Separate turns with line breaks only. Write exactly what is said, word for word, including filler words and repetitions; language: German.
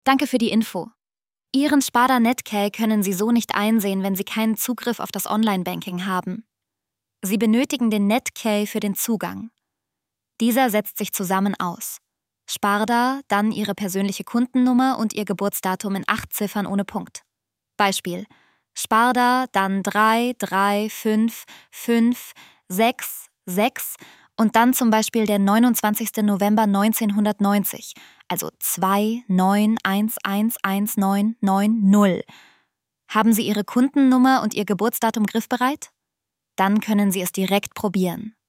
Danke für die Info. Ihren Sparda Netcare können Sie so nicht einsehen, wenn Sie keinen Zugriff auf das Online-Banking haben. Sie benötigen den Netcare für den Zugang. Dieser setzt sich zusammen aus. Sparda, dann Ihre persönliche Kundennummer und Ihr Geburtsdatum in acht Ziffern ohne Punkt. Beispiel: Sparda, dann drei drei fünf fünf sechs sechs und dann zum Beispiel der neunundzwanzigster November neunzehnhundertneunzig, also zwei neun eins eins eins neun neun null. Haben Sie Ihre Kundennummer und Ihr Geburtsdatum griffbereit? Dann können Sie es direkt probieren.